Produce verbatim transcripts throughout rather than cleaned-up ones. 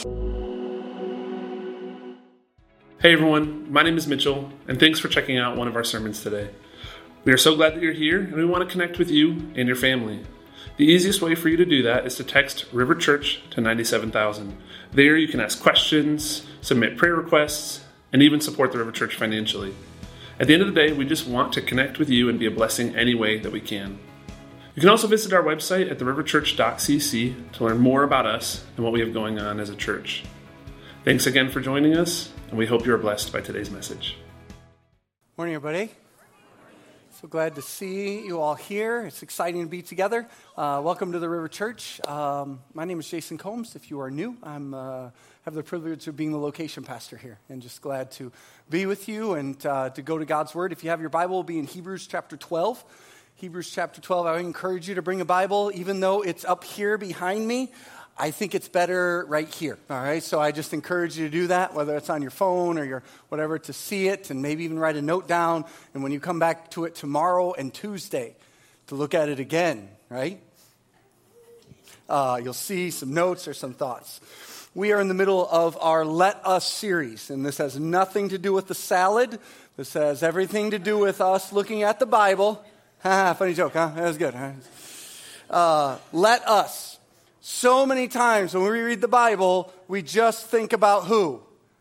Hey everyone, my name is Mitchell, and thanks for checking out one of our sermons today. We are so glad that you're here, and we want to connect with you and your family. The easiest way for you to do that is to text River Church to ninety-seven thousand. There you can ask questions, submit prayer requests, and even support the River Church financially. At the end of the day, we just want to connect with you and be a blessing any way that we can. You can also visit our website at the river church dot c c to learn more about us and what we have going on as a church. Thanks again for joining us, and we hope you are blessed by today's message. Morning, everybody. So glad to see you all here. It's exciting to be together. Uh, welcome to the River Church. Um, my name is Jason Combs. If you are new, I'm uh, have the privilege of being the location pastor here, and just glad to be with you and uh, to go to God's Word. If you have your Bible, it'll be in Hebrews chapter twelve. Hebrews chapter twelve. I would encourage you to bring a Bible, even though it's up here behind me. I think it's better right here, all right? So I just encourage you to do that, whether it's on your phone or your whatever, to see it and maybe even write a note down. And when you come back to it tomorrow and Tuesday, to look at it again, right? Uh, you'll see some notes or some thoughts. We are in the middle of our Let Us series, and this has nothing to do with the salad. This has everything to do with us looking at the Bible. Ha, funny joke, huh? That was good. Huh? Uh, let us. So many times when we read the Bible, we just think about who?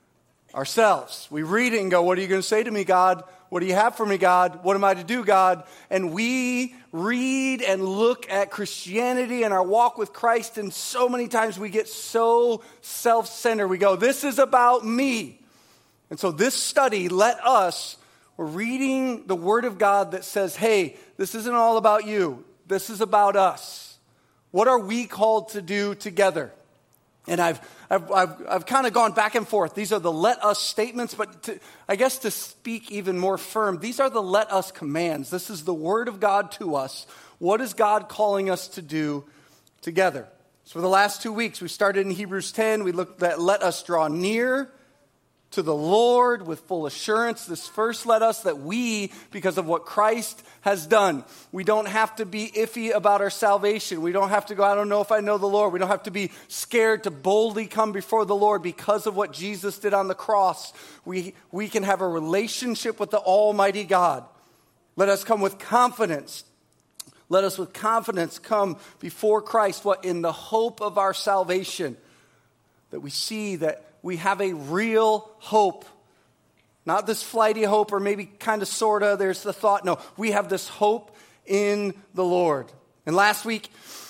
Ourselves. We read it and go, what are you going to say to me, God? What do you have for me, God? What am I to do, God? And we read and look at Christianity and our walk with Christ, and so many times we get so self-centered. We go, this is about me. And so this study, Let Us, we're reading the Word of God that says, hey, this isn't all about you. This is about us. What are we called to do together? And I've I've I've, I've kind of gone back and forth. These are the let us statements, but to, I guess to speak even more firm, these are the let us commands. This is the Word of God to us. What is God calling us to do together? So for the last two weeks, we started in Hebrews ten. We looked at let us draw near to the Lord with full assurance. This first let us that we, because of what Christ has done, we don't have to be iffy about our salvation. We don't have to go, I don't know if I know the Lord. We don't have to be scared to boldly come before the Lord because of what Jesus did on the cross. We, we can have a relationship with the Almighty God. Let us come with confidence. Let us with confidence come before Christ, what, in the hope of our salvation, that we see that we have a real hope. Not this flighty hope or maybe kind of sort of, there's the thought. No, we have this hope in the Lord. And last week,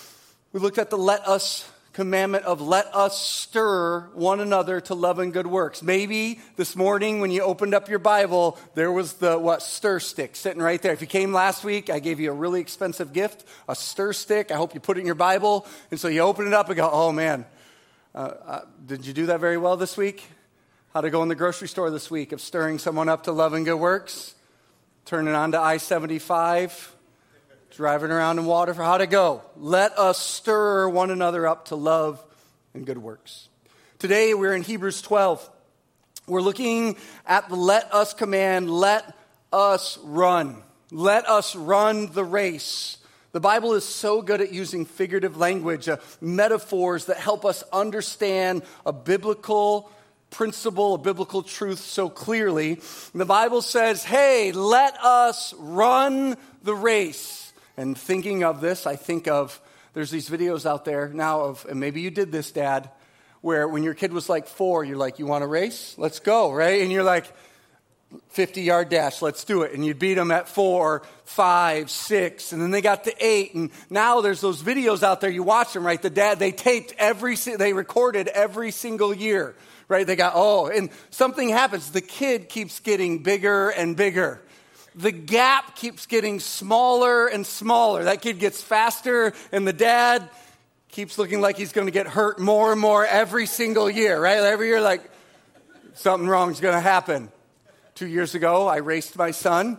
we looked at the let us commandment of let us stir one another to love and good works. Maybe this morning when you opened up your Bible, there was the, what, stir stick sitting right there. If you came last week, I gave you a really expensive gift, a stir stick. I hope you put it in your Bible. And so you open it up and go, oh man, Uh, uh, did you do that very well this week? How to go in the grocery store this week of stirring someone up to love and good works? Turning on to I seventy-five, driving around in water for how to go. Let us stir one another up to love and good works. Today we're in Hebrews twelve. We're looking at the let us command, let us run. Let us run the race. The Bible is so good at using figurative language, uh, metaphors that help us understand a biblical principle, a biblical truth so clearly. And the Bible says, hey, let us run the race. And thinking of this, I think of, there's these videos out there now of, and maybe you did this, Dad, where when your kid was like four, you're like, you want to race? Let's go, right? And you're like, fifty-yard dash, let's do it. And you beat them at four, five, six, and then they got to eight. And now there's those videos out there, you watch them, right? The dad, they taped every, they recorded every single year, right? They got, oh, and something happens. The kid keeps getting bigger and bigger. The gap keeps getting smaller and smaller. That kid gets faster, and the dad keeps looking like he's going to get hurt more and more every single year, right? Every year, like, something wrong is going to happen. Two years ago, I raced my son.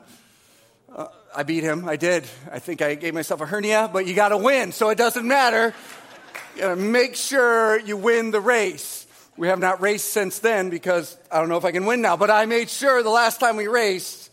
Uh, I beat him. I did. I think I gave myself a hernia, but you got to win, so it doesn't matter. You got to make sure you win the race. We have not raced since then because I don't know if I can win now, but I made sure the last time we raced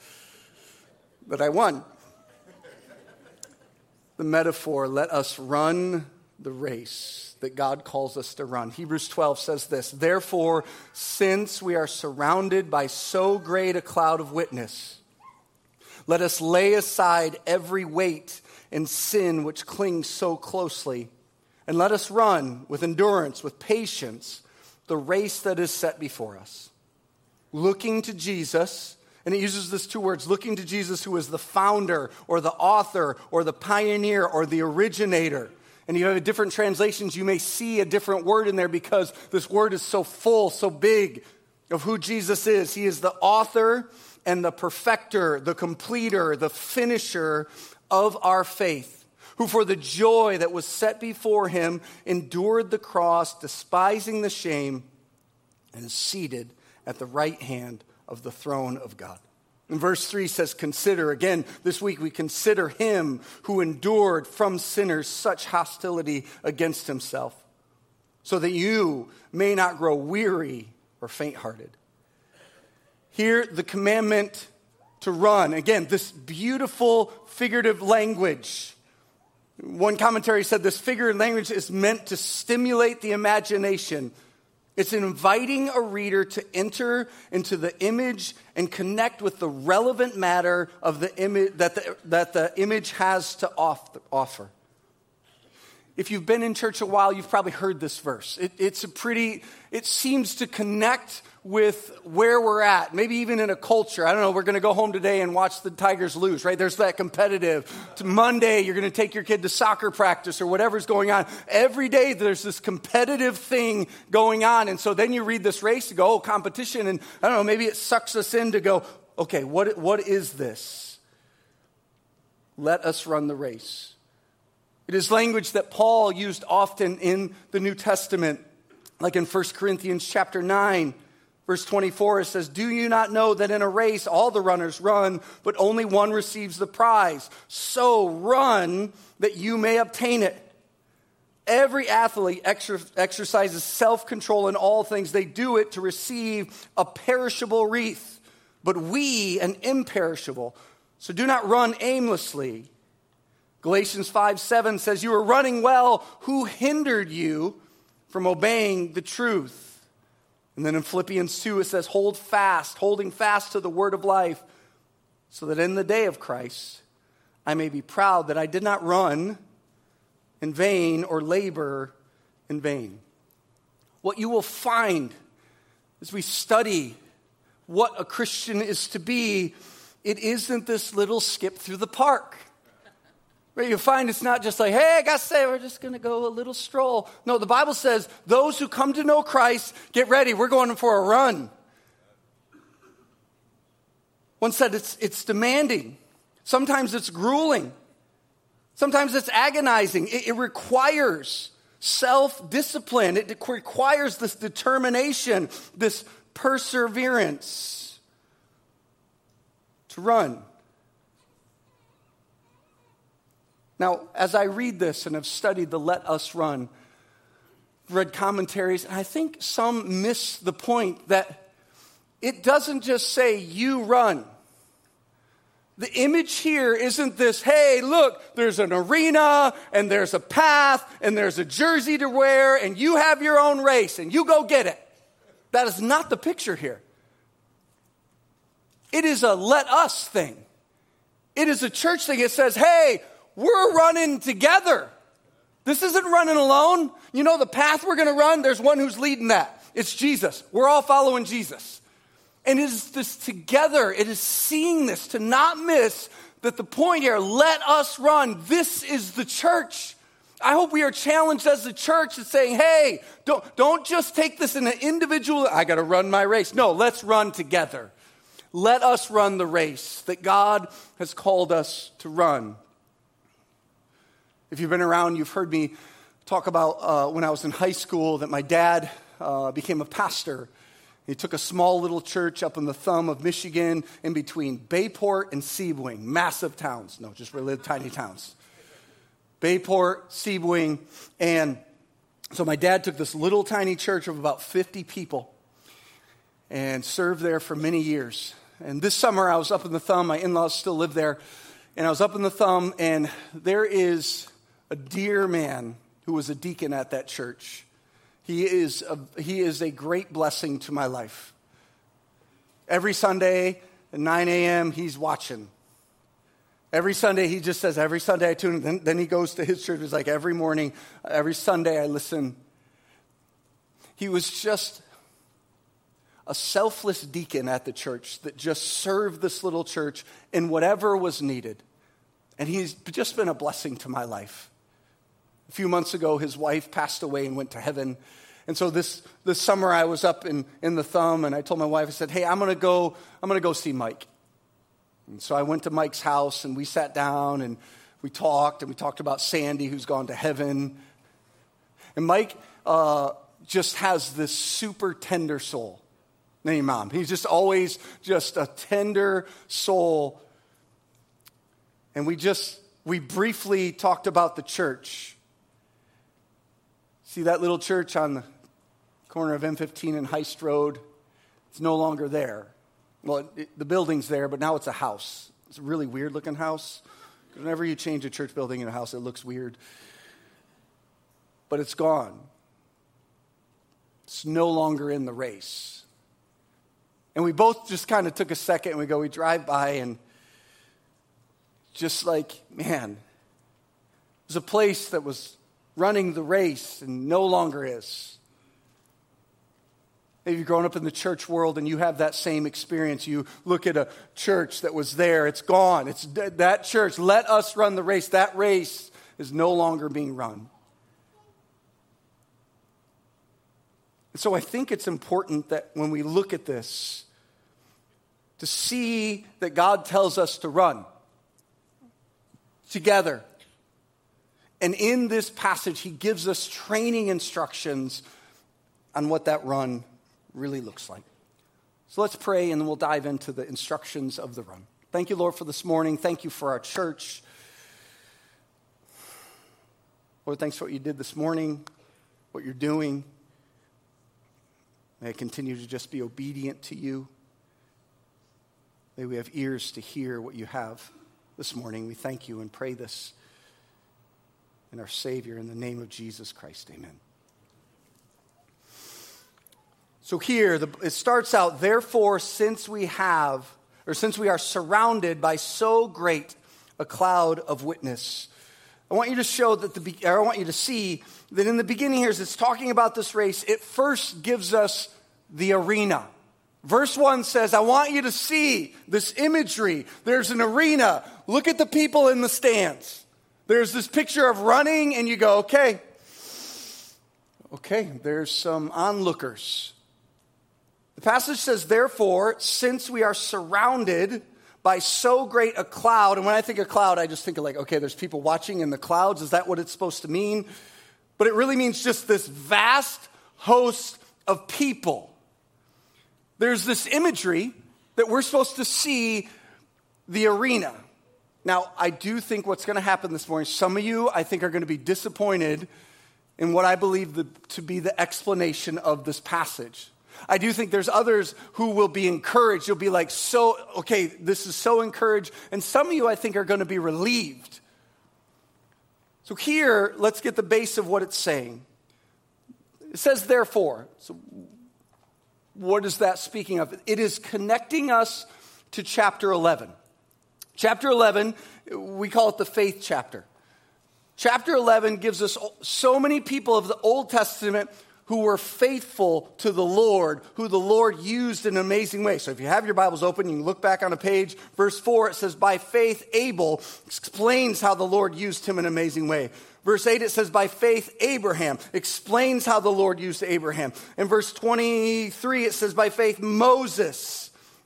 that I won. The metaphor, let us run the race. that God calls us to run. Hebrews twelve says this, therefore, since we are surrounded by so great a cloud of witness, let us lay aside every weight and sin which clings so closely, and let us run with endurance, with patience, the race that is set before us. Looking to Jesus, and it uses this two words, looking to Jesus who is the founder or the author or the pioneer or the originator. And you have different translations, you may see a different word in there because this word is so full, so big of who Jesus is. He is the author and the perfecter, the completer, the finisher of our faith, who for the joy that was set before him endured the cross, despising the shame, and is seated at the right hand of the throne of God. And verse three says, consider, again, this week we consider him who endured from sinners such hostility against himself, so that you may not grow weary or faint-hearted. Here, the commandment to run. Again, this beautiful figurative language. One commentary said this figurative language is meant to stimulate the imagination. It's inviting a reader to enter into the image and connect with the relevant matter of the image that the, that the image has to off, offer. If you've been in church a while, you've probably heard this verse. It, it's a pretty, it seems to connect with where we're at, maybe even in a culture. I don't know, we're going to go home today and watch the Tigers lose, right? There's that competitive. To Monday, you're going to take your kid to soccer practice or whatever's going on. Every day, there's this competitive thing going on. And so then you read this race, you go, oh, competition. And I don't know, maybe it sucks us in to go, okay, what what is this? Let us run the race. It is language that Paul used often in the New Testament, like in First Corinthians chapter nine. Verse twenty-four, it says, do you not know that in a race all the runners run, but only one receives the prize? So run that you may obtain it. Every athlete exer- exercises self-control in all things. They do it to receive a perishable wreath, but we an imperishable. So do not run aimlessly. Galatians five seven says, you are running well. Who hindered you from obeying the truth? And then in Philippians two, it says, hold fast, holding fast to the word of life, so that in the day of Christ, I may be proud that I did not run in vain or labor in vain. What you will find as we study what a Christian is to be, it isn't this little skip through the park. Right, you'll find it's not just like, hey, I got to say, we're just going to go a little stroll. No, the Bible says those who come to know Christ, get ready. We're going for a run. One said it's, it's demanding. Sometimes it's grueling. Sometimes it's agonizing. It, it requires self-discipline. It requires this determination, this perseverance to run. Now, as I read this and have studied the Let Us Run, read commentaries, and I think some miss the point that it doesn't just say you run. The image here isn't this, hey, look, there's an arena and there's a path and there's a jersey to wear and you have your own race and you go get it. That is not the picture here. It is a let us thing. It is a church thing. It says, hey, we're running together. This isn't running alone. You know the path we're going to run, there's one who's leading that. It's Jesus. We're all following Jesus. And it is this together. It is seeing this, to not miss that the point here, let us run. This is the church. I hope we are challenged as a church to saying, hey, don't, don't just take this in an individual, I got to run my race. No, let's run together. Let us run the race that God has called us to run. If you've been around, you've heard me talk about uh, when I was in high school that my dad uh, became a pastor. He took a small little church up in the thumb of Michigan in between Bayport and Sebring, massive towns. No, just really tiny towns. Bayport, Sebring, and so my dad took this little tiny church of about fifty people and served there for many years. And this summer I was up in the thumb. My in-laws still live there. And I was up in the thumb, and there is a dear man who was a deacon at that church. He is a, he is a great blessing to my life. Every Sunday at nine a.m., he's watching. Every Sunday, he just says, every Sunday I tune in. Then, then he goes to his church. It's like every morning, every Sunday I listen. He was just a selfless deacon at the church that just served this little church in whatever was needed. And he's just been a blessing to my life. A few months ago, his wife passed away and went to heaven. And so this, this summer, I was up in, in the Thumb, and I told my wife, I said, hey, I'm going to go, I'm going to go see Mike. And so I went to Mike's house, and we sat down, and we talked, and we talked about Sandy, who's gone to heaven. And Mike uh, just has this super tender soul. Name mom. He's just always just a tender soul. And we just, we briefly talked about the church. See that little church on the corner of M fifteen and Heist Road? It's no longer there. Well, it, it, the building's there, but now it's a house. It's a really weird looking house. Whenever you change a church building in a house, it looks weird. But it's gone. It's no longer in the race. And we both just kind of took a second and we go, we drive by and just like, man, it was a place that was running the race and no longer is. Maybe you've grown up in the church world and you have that same experience. You look at a church that was there, it's gone. It's that church, let us run the race. That race is no longer being run. And so I think it's important that when we look at this, to see that God tells us to run together. And in this passage, he gives us training instructions on what that run really looks like. So let's pray, and then we'll dive into the instructions of the run. Thank you, Lord, for this morning. Thank you for our church. Lord, thanks for what you did this morning, what you're doing. May I continue to just be obedient to you. May we have ears to hear what you have this morning. We thank you and pray this in our Savior, in the name of Jesus Christ. Amen. So here, the, it starts out, therefore, since we have, or since we are surrounded by so great a cloud of witness. I want you to show that the, or I want you to see that in the beginning here, as it's talking about this race, it first gives us the arena. Verse one says, I want you to see this imagery. There's an arena. Look at the people in the stands. There's this picture of running, and you go, okay. Okay, there's some onlookers. The passage says, therefore, since we are surrounded by so great a cloud, and when I think of cloud, I just think of like, okay, there's people watching in the clouds. Is that what it's supposed to mean? But it really means just this vast host of people. There's this imagery that we're supposed to see the arena. Now, I do think what's going to happen this morning, some of you, I think, are going to be disappointed in what I believe the, to be the explanation of this passage. I do think there's others who will be encouraged. You'll be like, so, okay, this is so encouraged. And some of you, I think, are going to be relieved. So here, let's get the base of what it's saying. It says, therefore. So what is that speaking of? It is connecting us to chapter eleven. Chapter eleven, we call it the faith chapter. Chapter eleven gives us so many people of the Old Testament who were faithful to the Lord, who the Lord used in an amazing way. So if you have your Bibles open, you can look back on a page. Verse four, it says, by faith Abel explains how the Lord used him in an amazing way. Verse eight, it says, by faith, Abraham explains how the Lord used Abraham. In verse twenty-three, it says, by faith, Moses.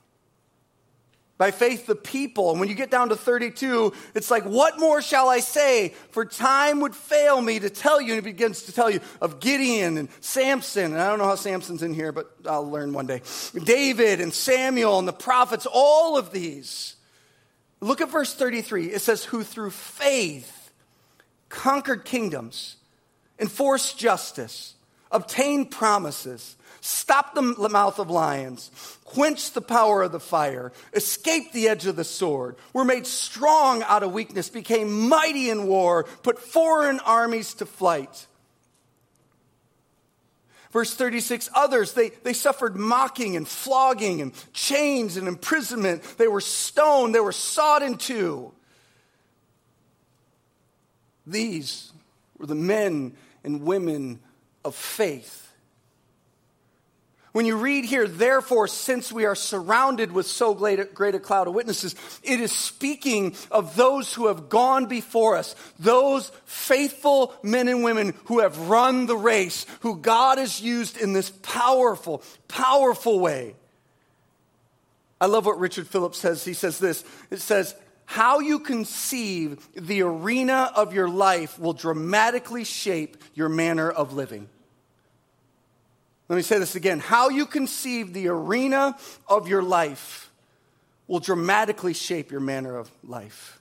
By faith, the people. And when you get down to thirty-two, it's like, what more shall I say? For time would fail me to tell you. And it begins to tell you of Gideon and Samson. And I don't know how Samson's in here, but I'll learn one day. David and Samuel and the prophets, all of these. Look at verse thirty-three. It says, who through faith conquered kingdoms, enforced justice, obtained promises, stopped the mouth of lions, quenched the power of the fire, escaped the edge of the sword, were made strong out of weakness, became mighty in war, put foreign armies to flight. Verse thirty-six, others, they, they suffered mocking and flogging and chains and imprisonment. They were stoned, they were sawed in two. These were the men and women of faith. When you read here, therefore, since we are surrounded with so great a, great a cloud of witnesses, it is speaking of those who have gone before us, those faithful men and women who have run the race, who God has used in this powerful, powerful way. I love what Richard Phillips says. He says this, it says, how you conceive the arena of your life will dramatically shape your manner of living. Let me say this again. How you conceive the arena of your life will dramatically shape your manner of life.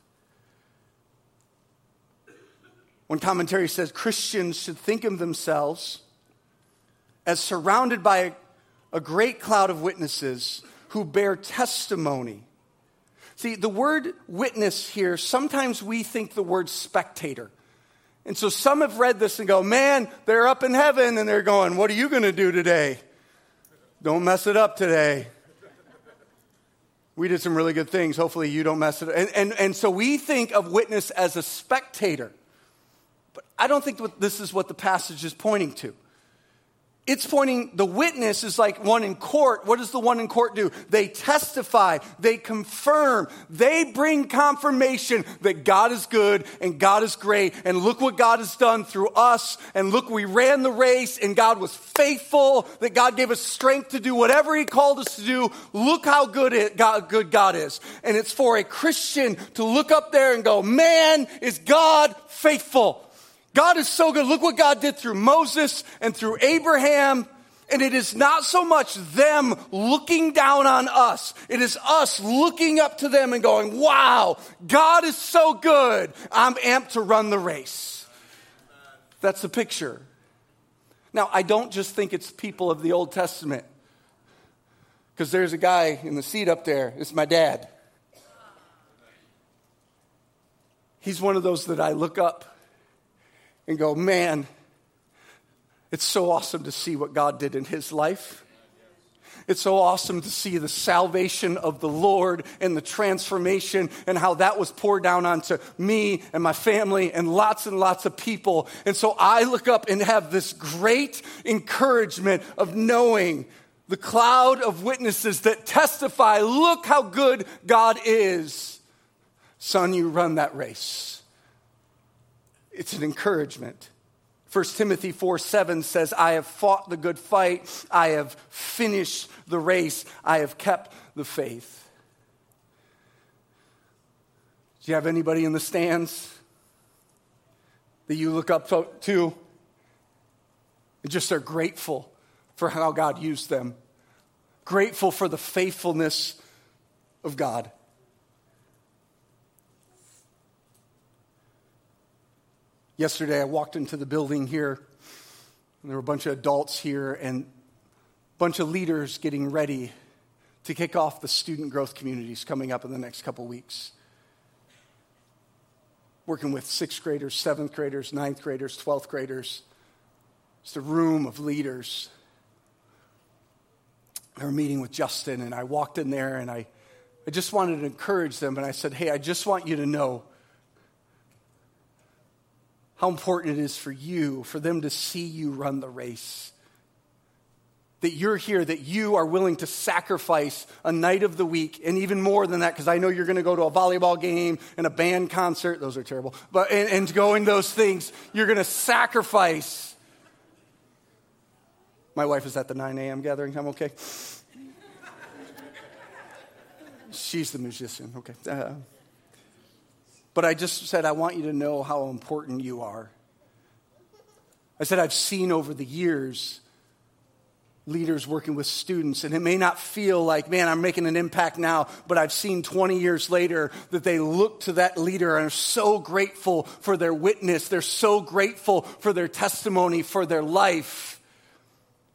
One commentary says Christians should think of themselves as surrounded by a, a great cloud of witnesses who bear testimony. See, the word witness here, sometimes we think the word spectator. And so some have read this and go, man, they're up in heaven and they're going, what are you going to do today? Don't mess it up today. We did some really good things. Hopefully you don't mess it up. And, and, and so we think of witness as a spectator. But I don't think this is what the passage is pointing to. It's pointing, the witness is like one in court. What does the one in court do? They testify, they confirm, they bring confirmation that God is good and God is great. And look what God has done through us. And look, we ran the race and God was faithful, that God gave us strength to do whatever he called us to do. Look how good, it, God, good God is. And it's for a Christian to look up there and go, man, is God faithful. God is so good. Look what God did through Moses and through Abraham. And it is not so much them looking down on us. It is us looking up to them and going, wow, God is so good. I'm amped to run the race. That's the picture. Now, I don't just think it's people of the Old Testament. Because there's a guy in the seat up there. It's my dad. He's one of those that I look up and go, man, it's so awesome to see what God did in his life. It's so awesome to see the salvation of the Lord and the transformation and how that was poured down onto me and my family and lots and lots of people. And so I look up and have this great encouragement of knowing the cloud of witnesses that testify, look how good God is. Son, you run that race. It's an encouragement. First Timothy four seven says, I have fought the good fight. I have finished the race. I have kept the faith. Do you have anybody in the stands that you look up to and just are grateful for how God used them? Grateful for the faithfulness of God. Yesterday, I walked into the building here, and there were a bunch of adults here and a bunch of leaders getting ready to kick off the student growth communities coming up in the next couple weeks. Working with sixth graders, seventh graders, ninth graders, twelfth graders. Just a room of leaders. They were meeting with Justin, and I walked in there, and I, I just wanted to encourage them, and I said, hey, I just want you to know how important it is for you, for them to see you run the race. That you're here, that you are willing to sacrifice a night of the week, and even more than that, because I know you're going to go to a volleyball game and a band concert. Those are terrible. But and, and going those things, you're going to sacrifice. My wife is at the nine a.m. gathering. I'm okay. She's the musician. Okay. Uh, But I just said, I want you to know how important you are. I said, I've seen over the years leaders working with students, and it may not feel like, man, I'm making an impact now, but I've seen twenty years later that they look to that leader and are so grateful for their witness. They're so grateful for their testimony, for their life.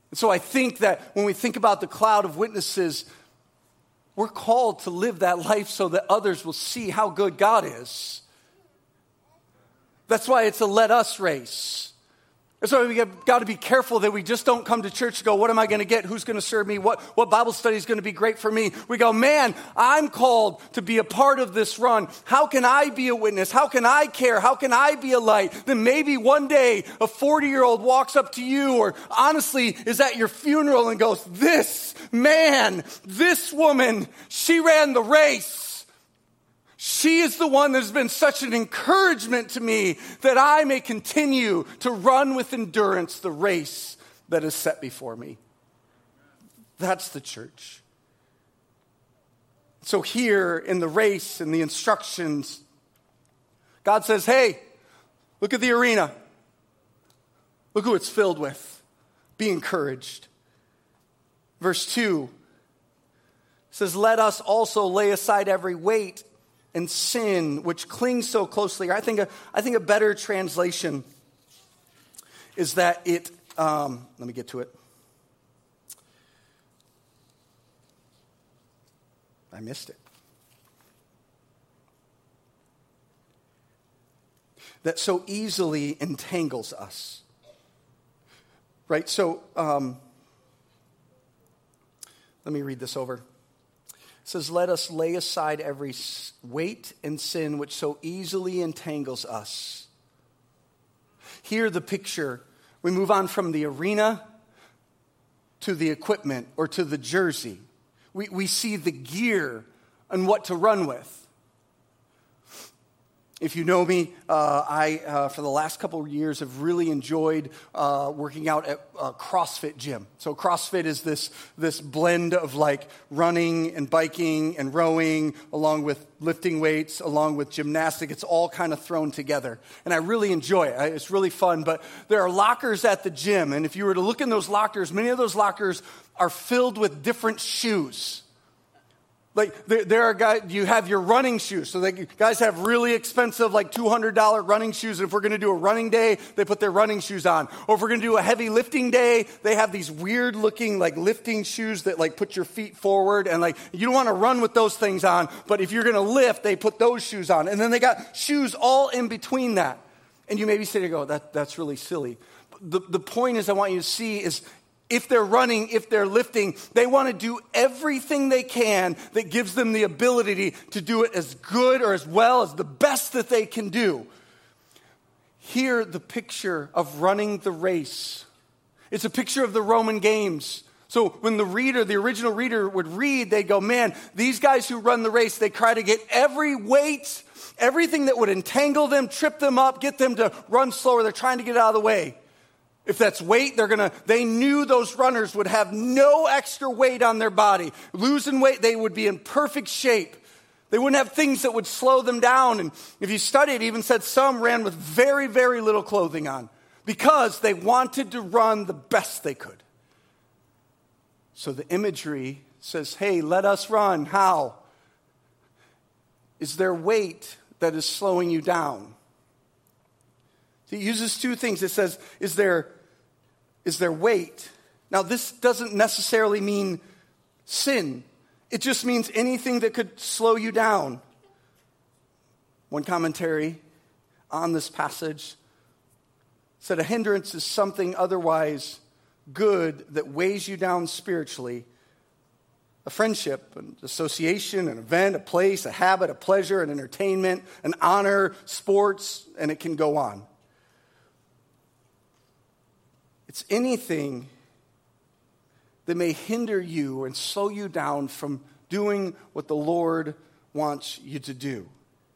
And so I think that when we think about the cloud of witnesses, we're called to live that life so that others will see how good God is. That's why it's a let us race. That's why we got to be careful that we just don't come to church and go, what am I going to get? Who's going to serve me? What, what Bible study is going to be great for me? We go, man, I'm called to be a part of this run. How can I be a witness? How can I care? How can I be a light? Then maybe one day a forty-year-old walks up to you or honestly is at your funeral and goes, this man, this woman, she ran the race. She is the one that has been such an encouragement to me that I may continue to run with endurance the race that is set before me. That's the church. So here in the race and the instructions, God says, hey, look at the arena. Look who it's filled with. Be encouraged. Verse two says, let us also lay aside every weight and sin which clings so closely. I think a, I think a better translation is that it, um, let me get to it. I missed it. That so easily entangles us. Right? So, um, let me read this over. It says, let us lay aside every weight and sin which so easily entangles us. Here the picture, we move on from the arena to the equipment or to the jersey. We, we see the gear and what to run with. If you know me, uh, I, uh, for the last couple of years, have really enjoyed uh, working out at a CrossFit gym. So CrossFit is this, this blend of like running and biking and rowing, along with lifting weights, along with gymnastics. It's all kind of thrown together. And I really enjoy it. It's really fun. But there are lockers at the gym. And if you were to look in those lockers, many of those lockers are filled with different shoes. Like, there, there are guys, you have your running shoes. So they, guys have really expensive, like two hundred dollars running shoes. And if we're going to do a running day, they put their running shoes on. Or if we're going to do a heavy lifting day, they have these weird looking, like, lifting shoes that, like, put your feet forward. And, like, you don't want to run with those things on. But if you're going to lift, they put those shoes on. And then they got shoes all in between that. And you maybe say to go, that, that's really silly. The, the point is I want you to see is, if they're running, if they're lifting, they want to do everything they can that gives them the ability to do it as good or as well as the best that they can do. Here, the picture of running the race. It's a picture of the Roman games. So when the reader, the original reader would read, they go, man, these guys who run the race, they try to get every weight, everything that would entangle them, trip them up, get them to run slower. They're trying to get out of the way. If that's weight, they're gonna, they knew those runners would have no extra weight on their body. Losing weight, they would be in perfect shape. They wouldn't have things that would slow them down. And if you study it, even said some ran with very, very little clothing on because they wanted to run the best they could. So the imagery says, hey, let us run. How? Is there weight that is slowing you down? It uses two things. It says, is there, is there weight? Now, this doesn't necessarily mean sin. It just means anything that could slow you down. One commentary on this passage said a hindrance is something otherwise good that weighs you down spiritually. A friendship, an association, an event, a place, a habit, a pleasure, an entertainment, an honor, sports, and it can go on. It's anything that may hinder you and slow you down from doing what the Lord wants you to do.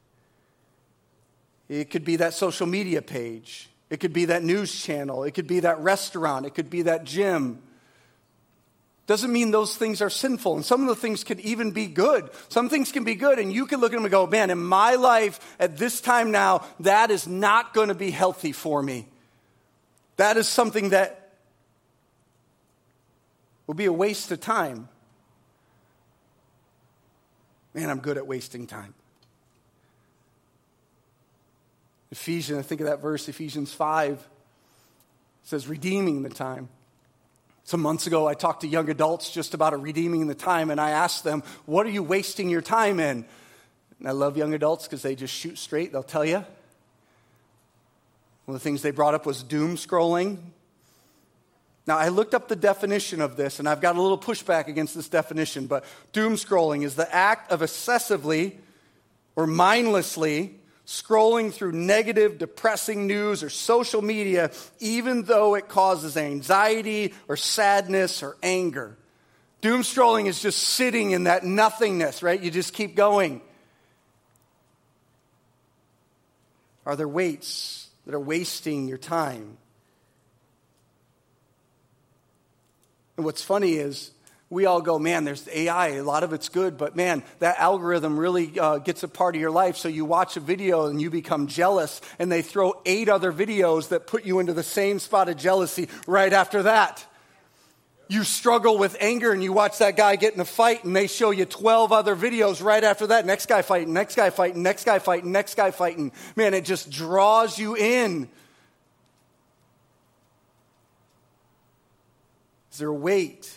It could be that social media page. It could be that news channel. It could be that restaurant. It could be that gym. Doesn't mean those things are sinful. And some of the things could even be good. Some things can be good, and you can look at them and go, man, in my life at this time now, that is not going to be healthy for me. That is something that will be a waste of time. Man, I'm good at wasting time. Ephesians, I think of that verse, Ephesians five, says redeeming the time. Some months ago, I talked to young adults just about a redeeming the time, and I asked them, what are you wasting your time in? And I love young adults because they just shoot straight. They'll tell you. One of the things they brought up was doom scrolling. Now, I looked up the definition of this, and I've got a little pushback against this definition, but doom scrolling is the act of excessively or mindlessly scrolling through negative, depressing news or social media, even though it causes anxiety or sadness or anger. Doom scrolling is just sitting in that nothingness, right? You just keep going. Are there weights that are wasting your time? And what's funny is we all go, man, there's A I, a lot of it's good, but man, that algorithm really uh, gets a part of your life. So you watch a video and you become jealous, and they throw eight other videos that put you into the same spot of jealousy right after that. You struggle with anger and you watch that guy get in a fight, and they show you twelve other videos right after that. Next guy fighting, next guy fighting, next guy fighting, next guy fighting. Man, it just draws you in. Is there a weight?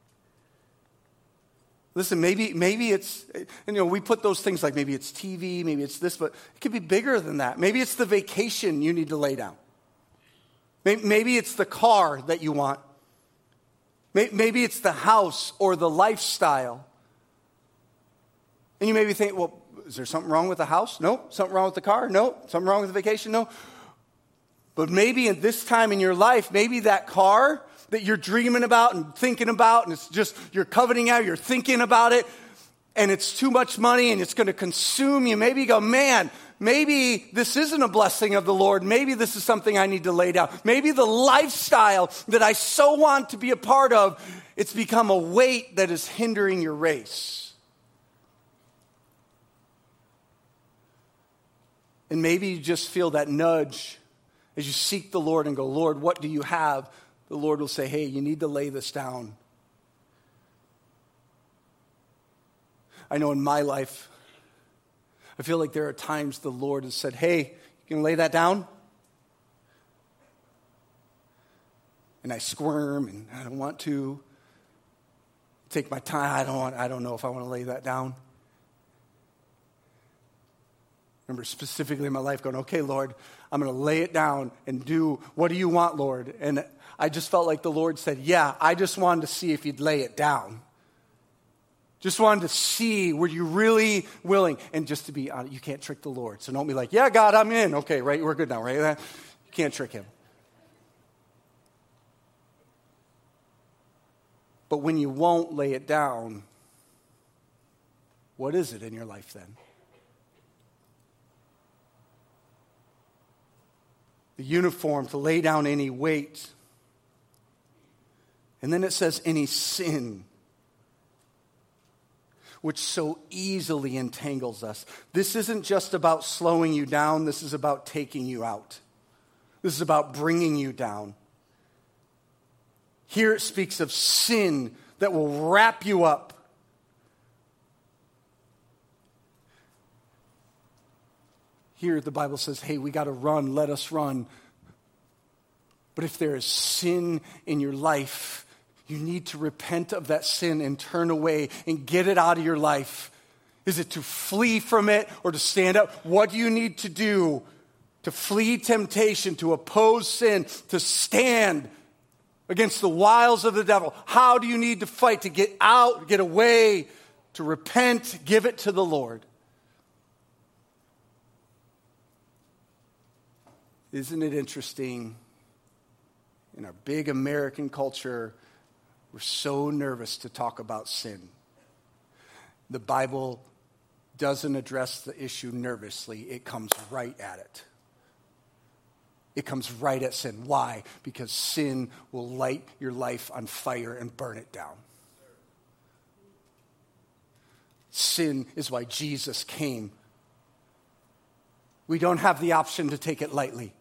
Listen, maybe maybe it's, you know, we put those things like maybe it's T V, maybe it's this, but it could be bigger than that. Maybe it's the vacation you need to lay down. Maybe it's the car that you want. Maybe it's the house or the lifestyle. And you maybe think, well, is there something wrong with the house? No. Something wrong with the car? No. Something wrong with the vacation? No. But maybe at this time in your life, maybe that car that you're dreaming about and thinking about, and it's just, you're coveting out, you're thinking about it, and it's too much money and it's going to consume you. Maybe you go, man, maybe this isn't a blessing of the Lord. Maybe this is something I need to lay down. Maybe the lifestyle that I so want to be a part of, it's become a weight that is hindering your race. And maybe you just feel that nudge as you seek the Lord and go, Lord, what do you have? The Lord will say, hey, you need to lay this down. I know in my life, I feel like there are times the Lord has said, hey, you can lay that down? And I squirm and I don't want to. Take my time. I don't want, I don't know if I want to lay that down. I remember specifically in my life going, okay, Lord, I'm going to lay it down and do, what do you want, Lord? And I just felt like the Lord said, yeah, I just wanted to see if you'd lay it down. Just wanted to see, were you really willing? And just to be honest, you can't trick the Lord. So don't be like, yeah, God, I'm in. Okay, right, we're good now, right? You can't trick him. But when you won't lay it down, what is it in your life then? The uniform to lay down any weight. And then it says any sin, which so easily entangles us. This isn't just about slowing you down. This is about taking you out. This is about bringing you down. Here it speaks of sin that will wrap you up. Here the Bible says, hey, we got to run, let us run. But if there is sin in your life, you need to repent of that sin and turn away and get it out of your life. Is it to flee from it or to stand up? What do you need to do to flee temptation, to oppose sin, to stand against the wiles of the devil? How do you need to fight to get out, get away, to repent, give it to the Lord? Isn't it interesting? In our big American culture, we're so nervous to talk about sin. The Bible doesn't address the issue nervously. It comes right at it. It comes right at sin. Why? Because sin will light your life on fire and burn it down. Sin is why Jesus came. We don't have the option to take it lightly.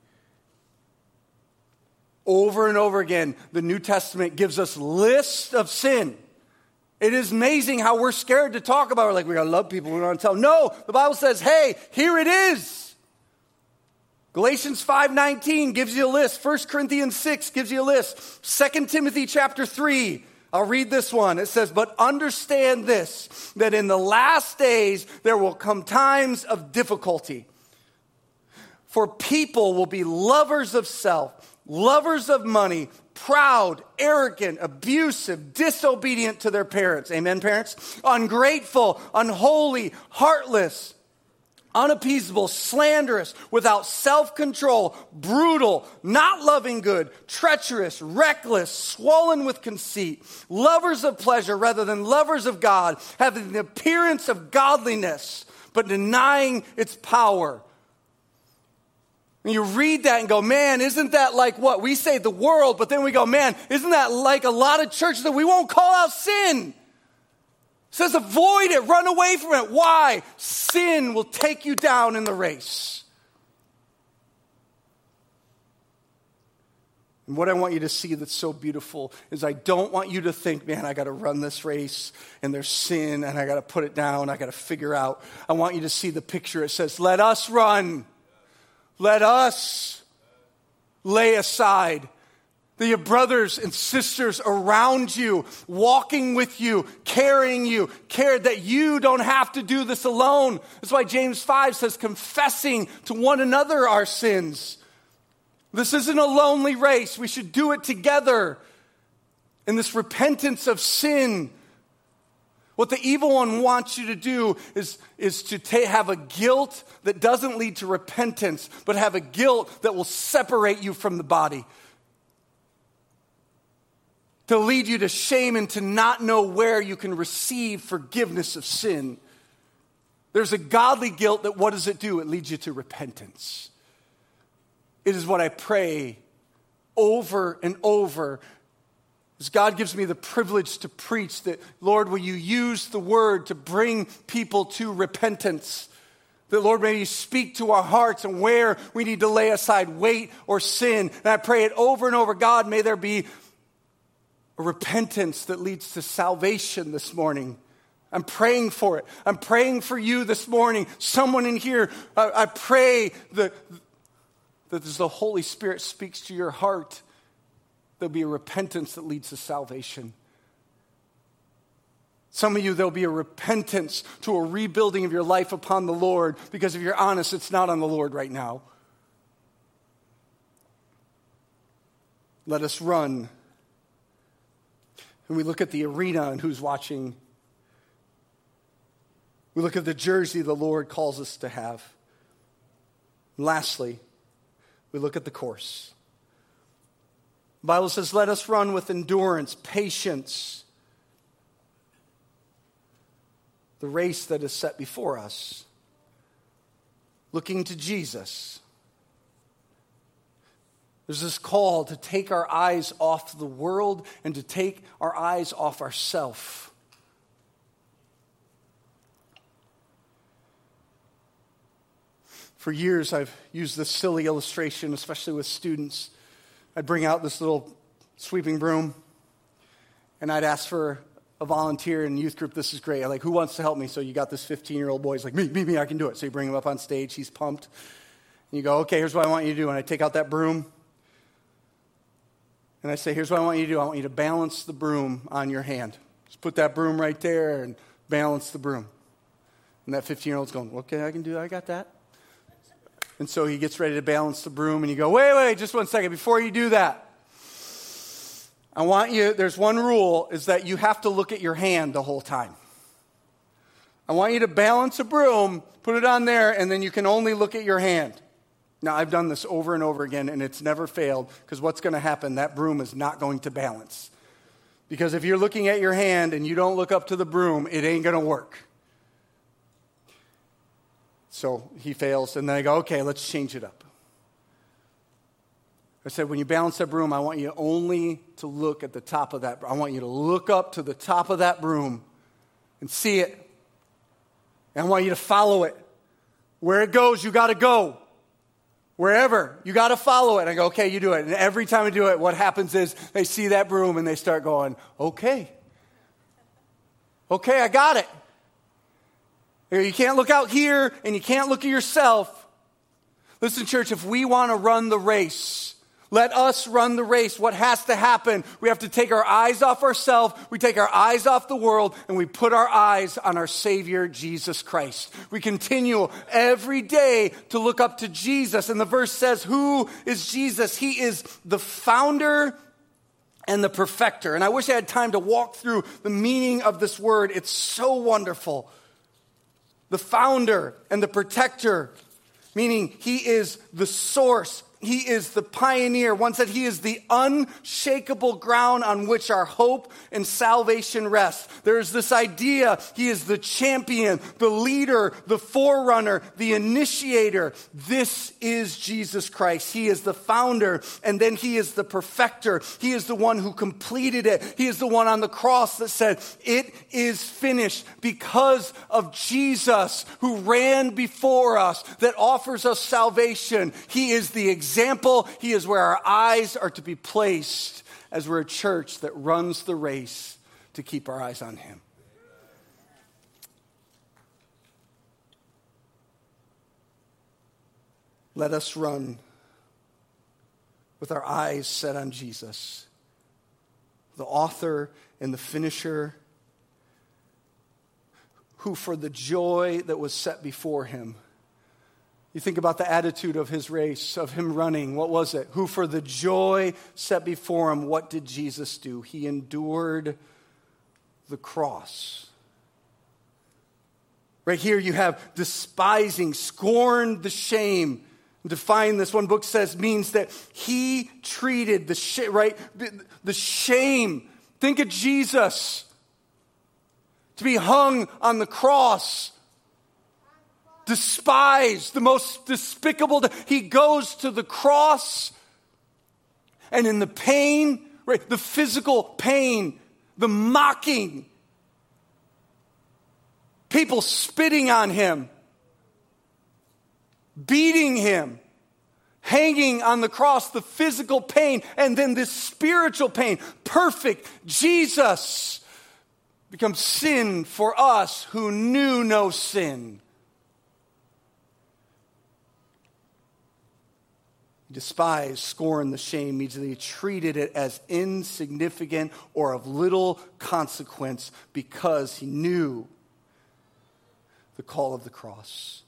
Over and over again, the New Testament gives us lists of sin. It is amazing how we're scared to talk about it. We're like, we got to love people. We don't want to tell them. No, the Bible says, hey, here it is. Galatians five nineteen gives you a list. First Corinthians six gives you a list. Second Timothy chapter three, I'll read this one. It says, but understand this, that in the last days there will come times of difficulty. For people will be lovers of self, lovers of money, proud, arrogant, abusive, disobedient to their parents. Amen, parents? Ungrateful, unholy, heartless, unappeasable, slanderous, without self-control, brutal, not loving good, treacherous, reckless, swollen with conceit, lovers of pleasure rather than lovers of God, having the appearance of godliness, but denying its power. And you read that and go, man, isn't that like what? We say the world, but then we go, man, isn't that like a lot of churches that we won't call out sin? It says avoid it, run away from it. Why? Sin will take you down in the race. And what I want you to see that's so beautiful is I don't want you to think, man, I got to run this race and there's sin and I got to put it down, I got to figure out. I want you to see the picture. It says, let us run. Let us lay aside the brothers and sisters around you, walking with you, carrying you, care that you don't have to do this alone. That's why James five says, confessing to one another our sins. This isn't a lonely race. We should do it together in this repentance of sin. What the evil one wants you to do is, is to ta- have a guilt that doesn't lead to repentance, but have a guilt that will separate you from the body. To lead you to shame and to not know where you can receive forgiveness of sin. There's a godly guilt that what does it do? It leads you to repentance. It is what I pray over and over as God gives me the privilege to preach that, Lord, will you use the word to bring people to repentance? That, Lord, may you speak to our hearts and where we need to lay aside weight or sin. And I pray it over and over. God, may there be a repentance that leads to salvation this morning. I'm praying for it. I'm praying for you this morning. Someone in here, I, I pray that, that as the Holy Spirit speaks to your heart, there'll be a repentance that leads to salvation. Some of you, there'll be a repentance to a rebuilding of your life upon the Lord, because if you're honest, it's not on the Lord right now. Let us run. And we look at the arena and who's watching. We look at the jersey the Lord calls us to have. And lastly, we look at the course. The Bible says, let us run with endurance, patience, the race that is set before us, looking to Jesus. There's this call to take our eyes off the world and to take our eyes off ourselves. For years, I've used this silly illustration, especially with students. I'd bring out this little sweeping broom, and I'd ask for a volunteer in youth group. This is great. I'm like, who wants to help me? So you got this fifteen-year-old boy. He's like, me, me, me, I can do it. So you bring him up on stage. He's pumped. And you go, okay, here's what I want you to do. And I take out that broom, and I say, here's what I want you to do. I want you to balance the broom on your hand. Just put that broom right there and balance the broom. And that fifteen-year-old's going, okay, I can do that. I got that. And so he gets ready to balance the broom, and you go, wait, wait, just one second. Before you do that, I want you, there's one rule, is that you have to look at your hand the whole time. I want you to balance a broom, put it on there, and then you can only look at your hand. Now, I've done this over and over again, and it's never failed, because what's going to happen? That broom is not going to balance. Because if you're looking at your hand and you don't look up to the broom, it ain't going to work. So he fails, and then I go, okay, let's change it up. I said, when you balance that broom, I want you only to look at the top of that. I want you to look up to the top of that broom and see it. And I want you to follow it. Where it goes, you got to go. Wherever, you got to follow it. And I go, okay, you do it. And every time I do it, what happens is they see that broom and they start going, okay. Okay, I got it. You can't look out here and you can't look at yourself. Listen, church, if we want to run the race, let us run the race. What has to happen? We have to take our eyes off ourselves, we take our eyes off the world, and we put our eyes on our Savior, Jesus Christ. We continue every day to look up to Jesus. And the verse says, who is Jesus? He is the founder and the perfecter. And I wish I had time to walk through the meaning of this word. It's so wonderful. The founder and the protector, meaning he is the source. He is the pioneer. One said he is the unshakable ground on which our hope and salvation rests. There's this idea he is the champion, the leader, the forerunner, the initiator. This is Jesus Christ. He is the founder, and then he is the perfecter. He is the one who completed it. He is the one on the cross that said, it is finished, because of Jesus who ran before us, that offers us salvation. He is the example. Example, he is where our eyes are to be placed as we're a church that runs the race to keep our eyes on him. Let us run with our eyes set on Jesus, the author and the finisher, who for the joy that was set before him. You think about the attitude of his race, of him running. What was it? Who for the joy set before him, what did Jesus do? He endured the cross. Right here you have despising, scorned the shame. Define this, one book says, means that he treated the sh- right the, the shame. Think of Jesus to be hung on the cross. Despised, the most despicable. He goes to the cross, and in the pain, right, the physical pain, the mocking, people spitting on him, beating him, hanging on the cross, the physical pain, and then this spiritual pain. Perfect Jesus becomes sin for us who knew no sin. Despise, scorn, the shame means that he treated it as insignificant or of little consequence because he knew the call of the cross.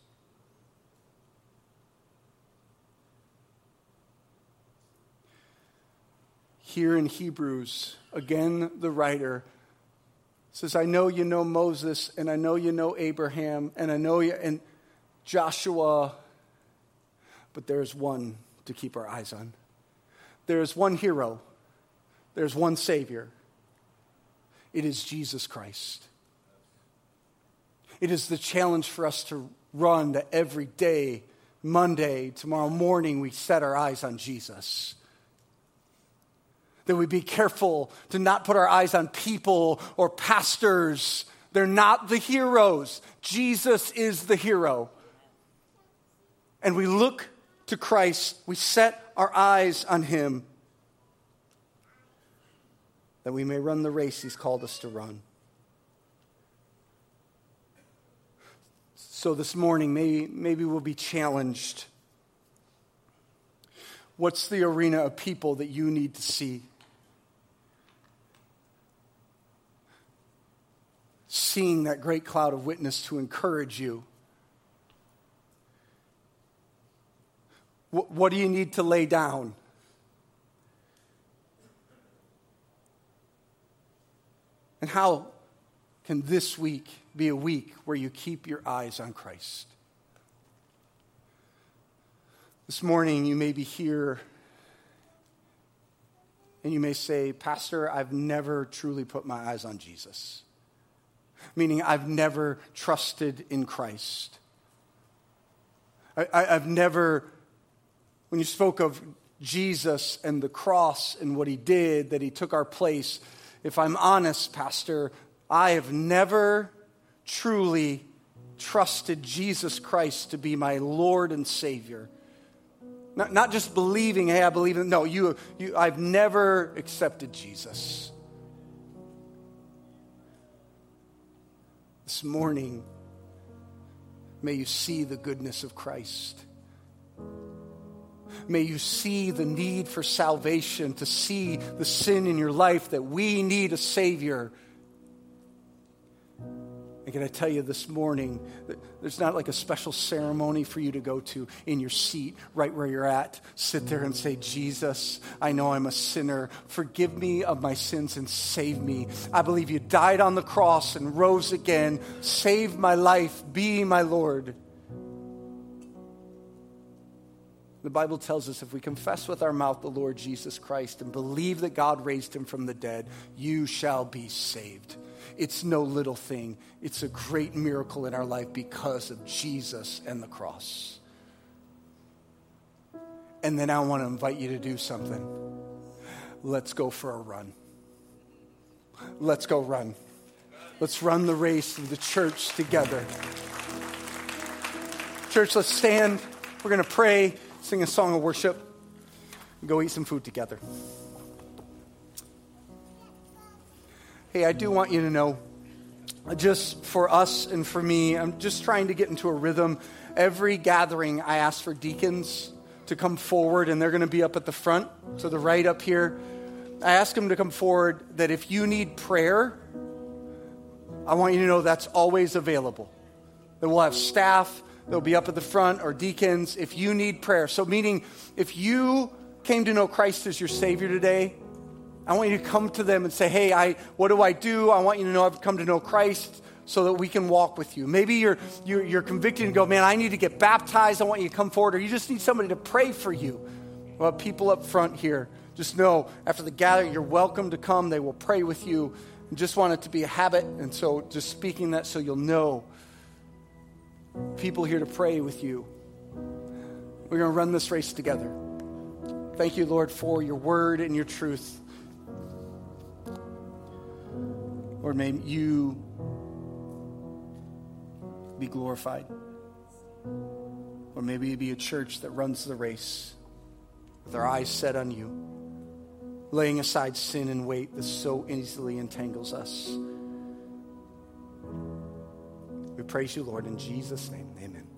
Here in Hebrews, again, the writer says, I know you know Moses, and I know you know Abraham, and I know you, and Joshua, but there's one to keep our eyes on. There's one hero. There's one Savior. It is Jesus Christ. It is the challenge for us to run that every day, Monday, tomorrow morning, we set our eyes on Jesus. That we be careful to not put our eyes on people or pastors. They're not the heroes. Jesus is the hero. And we look to Christ, we set our eyes on him, that we may run the race he's called us to run. So this morning, maybe, maybe we'll be challenged. What's the arena of people that you need to see? Seeing that great cloud of witness to encourage you. What do you need to lay down? And how can this week be a week where you keep your eyes on Christ? This morning you may be here and you may say, Pastor, I've never truly put my eyes on Jesus. Meaning I've never trusted in Christ. I, I, I've never... When you spoke of Jesus and the cross and what he did, that he took our place, if I'm honest, Pastor, I have never truly trusted Jesus Christ to be my Lord and Savior. Not, not just believing, hey, I believe in, no, you, you, I've never accepted Jesus. This morning, may you see the goodness of Christ. May you see the need for salvation, to see the sin in your life, that we need a Savior. And can I tell you this morning, that there's not like a special ceremony for you to go to in your seat, right where you're at. Sit there and say, Jesus, I know I'm a sinner. Forgive me of my sins and save me. I believe you died on the cross and rose again. Save my life. Be my Lord. The Bible tells us if we confess with our mouth the Lord Jesus Christ and believe that God raised him from the dead, you shall be saved. It's no little thing. It's a great miracle in our life because of Jesus and the cross. And then I want to invite you to do something. Let's go for a run. Let's go run. Let's run the race of the church together. Church, let's stand. We're going to pray, sing a song of worship, and go eat some food together. Hey, I do want you to know, just for us and for me, I'm just trying to get into a rhythm. Every gathering, I ask for deacons to come forward, and they're going to be up at the front, to the right up here. I ask them to come forward, that if you need prayer, I want you to know that's always available. That we'll have staff, they'll be up at the front, or deacons, if you need prayer. So meaning, if you came to know Christ as your Savior today, I want you to come to them and say, hey, I, what do I do? I want you to know I've come to know Christ so that we can walk with you. Maybe you're, you're, you're convicted and go, man, I need to get baptized. I want you to come forward. Or you just need somebody to pray for you. Well, people up front here, just know after the gathering, you're welcome to come. They will pray with you. And just want it to be a habit. And so just speaking that so you'll know. People here to pray with you. We're going to run this race together. Thank you, Lord, for your word and your truth. Lord, may you be glorified. Or maybe it be a church that runs the race with our eyes set on you, laying aside sin and weight that so easily entangles us. We praise you, Lord, in Jesus' name. Amen.